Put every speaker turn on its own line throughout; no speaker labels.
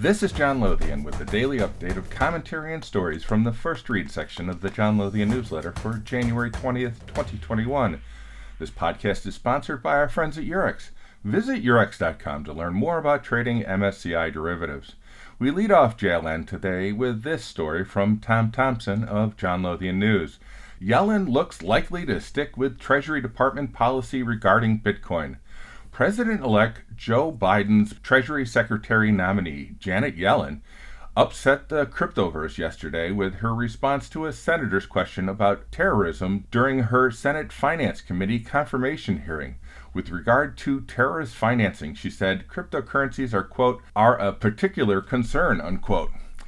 This is John Lothian with the daily update of commentary and stories from the First Read section of the John Lothian newsletter for January 20th, 2021. This podcast is sponsored by our friends at Eurex. Visit Eurex.com to learn more about trading MSCI derivatives. We lead off JLN today with this story from Tom Thompson of John Lothian News. Yellen looks likely to stick with Treasury Department policy regarding Bitcoin. President-elect Joe Biden's Treasury Secretary nominee, Janet Yellen, upset the cryptoverse yesterday with her response to a senator's question about terrorism during her Senate Finance Committee confirmation hearing. With regard to terrorist financing, she said cryptocurrencies are, quote, are a particular concern, unquote.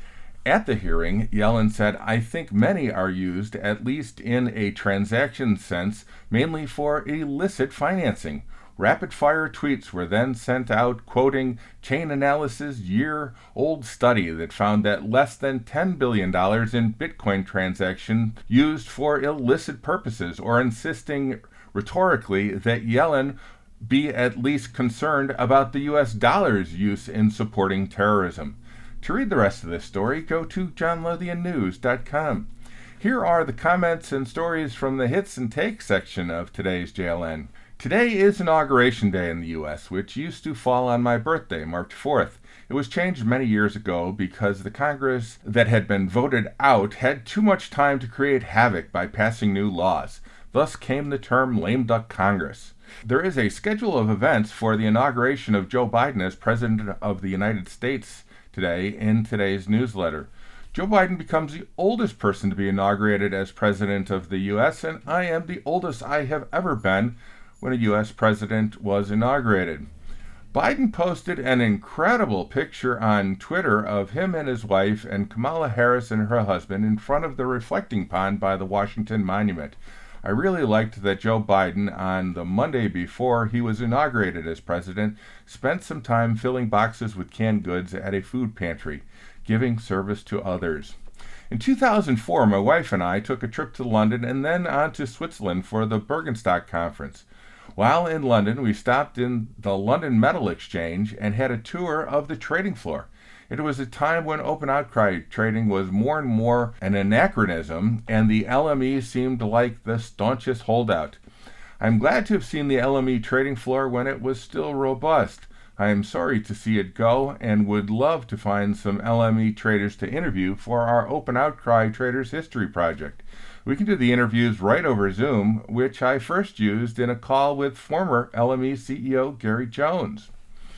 At the hearing, Yellen said, I think many are used, at least in a transaction sense, mainly for illicit financing. Rapid-fire tweets were then sent out quoting Chainalysis' year-old study that found that less than $10 billion in Bitcoin transactions used for illicit purposes, or insisting rhetorically that Yellen be at least concerned about the U.S. dollar's use in supporting terrorism. To read the rest of this story, go to johnlothiannews.com. Here are the comments and stories from the Hits and Takes section of today's JLN. Today is Inauguration Day in the U.S., which used to fall on my birthday, March 4th. It was changed many years ago because the Congress that had been voted out had too much time to create havoc by passing new laws. Thus came the term lame duck Congress. There is a schedule of events for the inauguration of Joe Biden as President of the United States today in today's newsletter. Joe Biden becomes the oldest person to be inaugurated as President of the U.S., and I am the oldest I have ever been when a U.S. president was inaugurated. Biden posted an incredible picture on Twitter of him and his wife and Kamala Harris and her husband in front of the reflecting pond by the Washington Monument. I really liked that Joe Biden, on the Monday before he was inaugurated as president, spent some time filling boxes with canned goods at a food pantry, giving service to others. In 2004, my wife and I took a trip to London and then on to Switzerland for the Bürgenstock Conference. While in London, we stopped in the London Metal Exchange and had a tour of the trading floor. It was a time when open outcry trading was more and more an anachronism, and the LME seemed like the staunchest holdout. I'm glad to have seen the LME trading floor when it was still robust. I am sorry to see it go and would love to find some LME traders to interview for our Open Outcry Traders History Project. We can do the interviews right over Zoom, which I first used in a call with former LME CEO Gary Jones.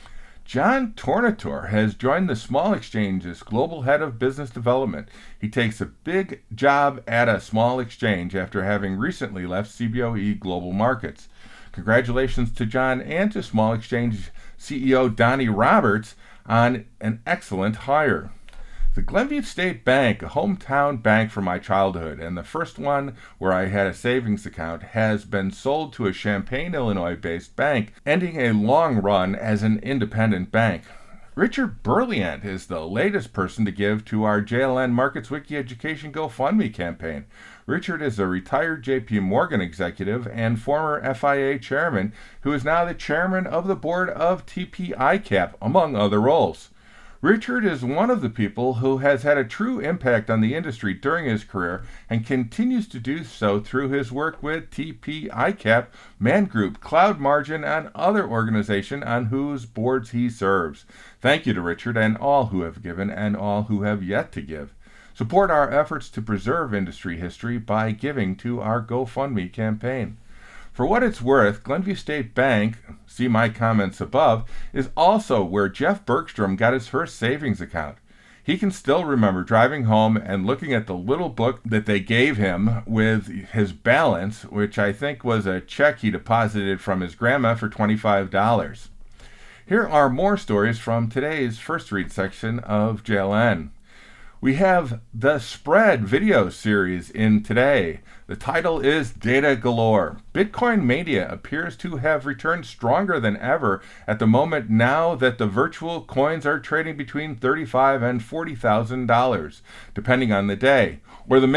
John Tornatore has joined the Small Exchange as Global Head of Business Development. He takes a big job at a small exchange after having recently left CBOE Global Markets. Congratulations to John and to Small Exchange CEO Donnie Roberts on an excellent hire. The Glenview State Bank, a hometown bank from my childhood, and the first one where I had a savings account, has been sold to a Champaign, Illinois-based bank, ending a long run as an independent bank. Richard Berliant is the latest person to give to our JLN Markets Wiki Education GoFundMe campaign. Richard is a retired J.P. Morgan executive and former FIA chairman who is now the chairman of the board of TP ICAP, among other roles. Richard is one of the people who has had a true impact on the industry during his career and continues to do so through his work with TP ICAP, Man Group, Cloud Margin, and other organizations on whose boards he serves. Thank you to Richard and all who have given and all who have yet to give. Support our efforts to preserve industry history by giving to our GoFundMe campaign. For what it's worth, Glenview State Bank, see my comments above, is also where Jeff Bergstrom got his first savings account. He can still remember driving home and looking at the little book that they gave him with his balance, which I think was a check he deposited from his grandma for $25. Here are more stories from today's First Read section of JLN. We have the Spread video series in today. The title is Data Galore. Bitcoin mania appears to have returned stronger than ever at the moment now that the virtual coins are trading between $35,000 and $40,000, depending on the day, or the minute.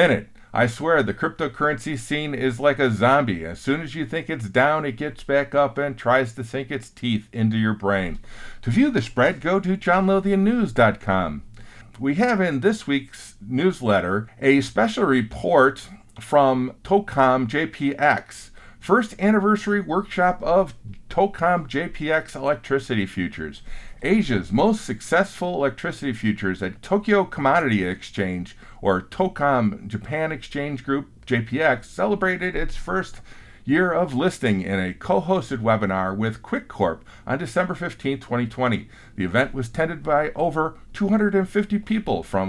I swear, the cryptocurrency scene is like a zombie. As soon as you think it's down, it gets back up and tries to sink its teeth into your brain. To view the spread, go to johnlothiannews.com. We have in this week's newsletter a special report from TOCOM JPX, first anniversary workshop of TOCOM JPX electricity futures. Asia's most successful electricity futures at Tokyo Commodity Exchange, or TOCOM Japan Exchange Group JPX, celebrated its first year of listing in a co-hosted webinar with QuickCorp on December 15, 2020. The event was attended by over 250 people from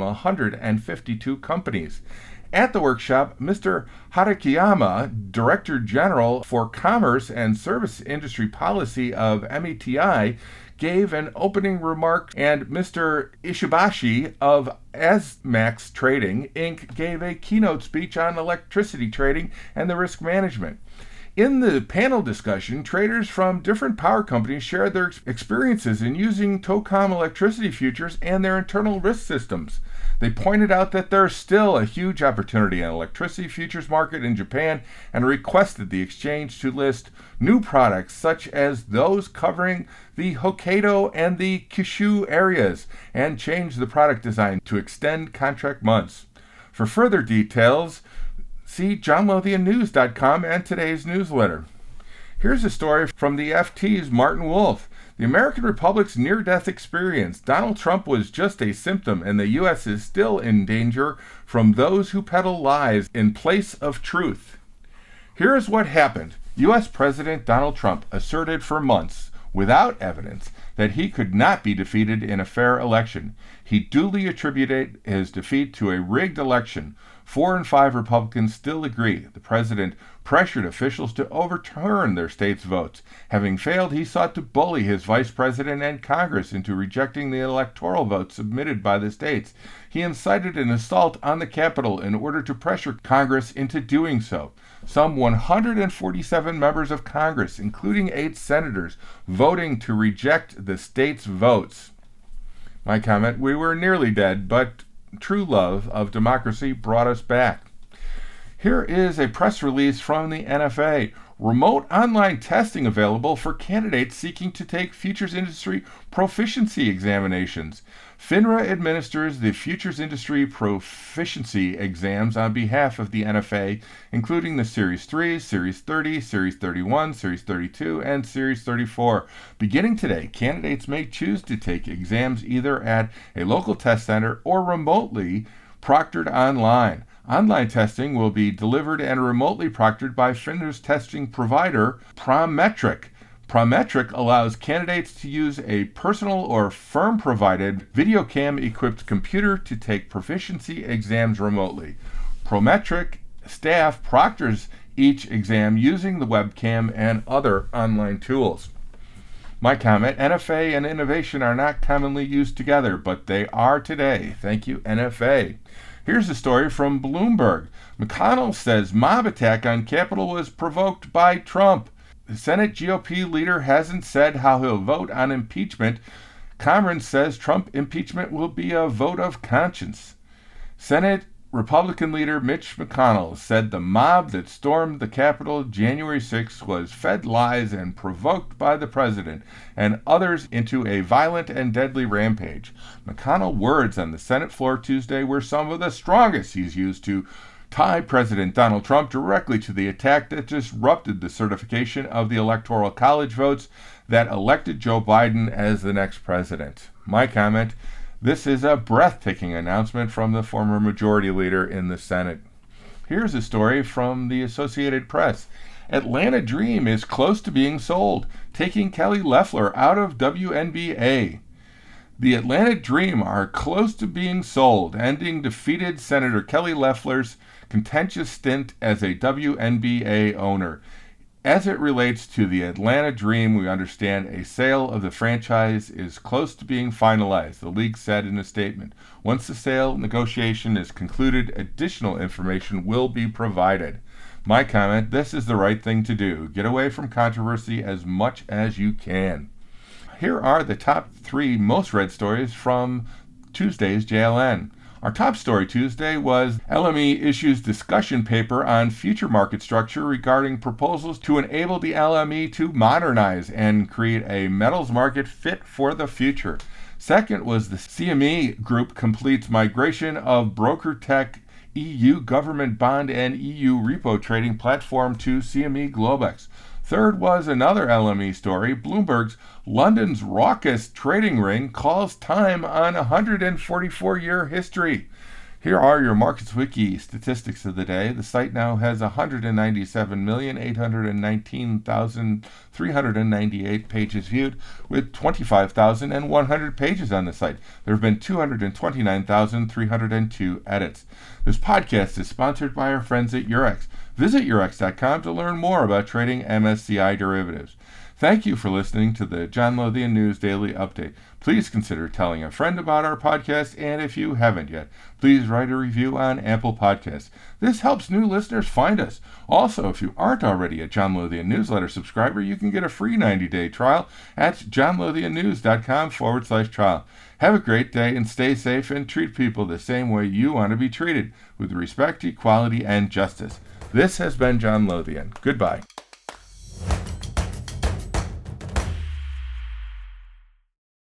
152 companies. At the workshop, Mr. Harakiyama, Director General for Commerce and Service Industry Policy of METI, gave an opening remark, and Mr. Ishibashi of Asmax Trading, Inc. gave a keynote speech on electricity trading and the risk management. In the panel discussion, traders from different power companies shared their experiences in using TOCOM electricity futures and their internal risk systems. They pointed out that there's still a huge opportunity in the electricity futures market in Japan and requested the exchange to list new products such as those covering the Hokkaido and the Kyushu areas and change the product design to extend contract months. For further details, see johnlothiannews.com and today's newsletter. Here's a story from the FT's Martin Wolf. The American Republic's near-death experience. Donald Trump was just a symptom, and the U.S. is still in danger from those who peddle lies in place of truth. Here is what happened. U.S. President Donald Trump asserted for months, without evidence, that he could not be defeated in a fair election. He duly attributed his defeat to a rigged election. 4 in 5 Republicans still agree. The president pressured officials to overturn their state's votes. Having failed, he sought to bully his vice president and Congress into rejecting the electoral votes submitted by the states. He incited an assault on the Capitol in order to pressure Congress into doing so. Some 147 members of Congress, including 8 senators, voting to reject the state's votes. My comment, we were nearly dead, but true love of democracy brought us back. Here is a press release from the NFA. Remote online testing available for candidates seeking to take futures industry proficiency examinations. FINRA administers the futures industry proficiency exams on behalf of the NFA, including the Series 3, Series 30, Series 31, Series 32, and Series 34. Beginning today, candidates may choose to take exams either at a local test center or remotely proctored online. Online testing will be delivered and remotely proctored by FINRA's testing provider, Prometric. Prometric allows candidates to use a personal or firm-provided VideoCam-equipped computer to take proficiency exams remotely. Prometric staff proctors each exam using the webcam and other online tools. My comment, NFA and innovation are not commonly used together, but they are today. Thank you, NFA. Here's a story from Bloomberg. McConnell says mob attack on Capitol was provoked by Trump. The Senate GOP leader hasn't said how he'll vote on impeachment. Cameron says Trump impeachment will be a vote of conscience. Senate Republican leader Mitch McConnell said the mob that stormed the Capitol January 6 was fed lies and provoked by the president and others into a violent and deadly rampage. McConnell's words on the Senate floor Tuesday were some of the strongest he's used to tie President Donald Trump directly to the attack that disrupted the certification of the Electoral College votes that elected Joe Biden as the next president. My comment, this is a breathtaking announcement from the former majority leader in the Senate. Here's a story from the Associated Press. Atlanta Dream is close to being sold, taking Kelly Loeffler out of WNBA. The Atlanta Dream are close to being sold, ending defeated Senator Kelly Loeffler's contentious stint as a WNBA owner. As it relates to the Atlanta Dream, we understand a sale of the franchise is close to being finalized, the league said in a statement. Once the sale negotiation is concluded, additional information will be provided. My comment, this is the right thing to do. Get away from controversy as much as you can. Here are the top 3 most read stories from Tuesday's JLN. Our top story Tuesday was LME issues discussion paper on future market structure regarding proposals to enable the LME to modernize and create a metals market fit for the future. Second was the CME Group completes migration of BrokerTec EU government bond and EU repo trading platform to CME Globex. Third was another LME story. Bloomberg's London's raucous trading ring calls time on 144-year history. Here are your Markets Wiki statistics of the day. The site now has 197,819,398 pages viewed, with 25,100 pages on the site. There have been 229,302 edits. This podcast is sponsored by our friends at Eurex. Visit Eurex.com to learn more about trading MSCI derivatives. Thank you for listening to the John Lothian News Daily Update. Please consider telling a friend about our podcast, and if you haven't yet, please write a review on Apple Podcasts. This helps new listeners find us. Also, if you aren't already a John Lothian Newsletter subscriber, you can get a free 90-day trial at johnlothiannews.com/trial. Have a great day and stay safe, and treat people the same way you want to be treated, with respect, equality, and justice. This has been John Lothian. Goodbye.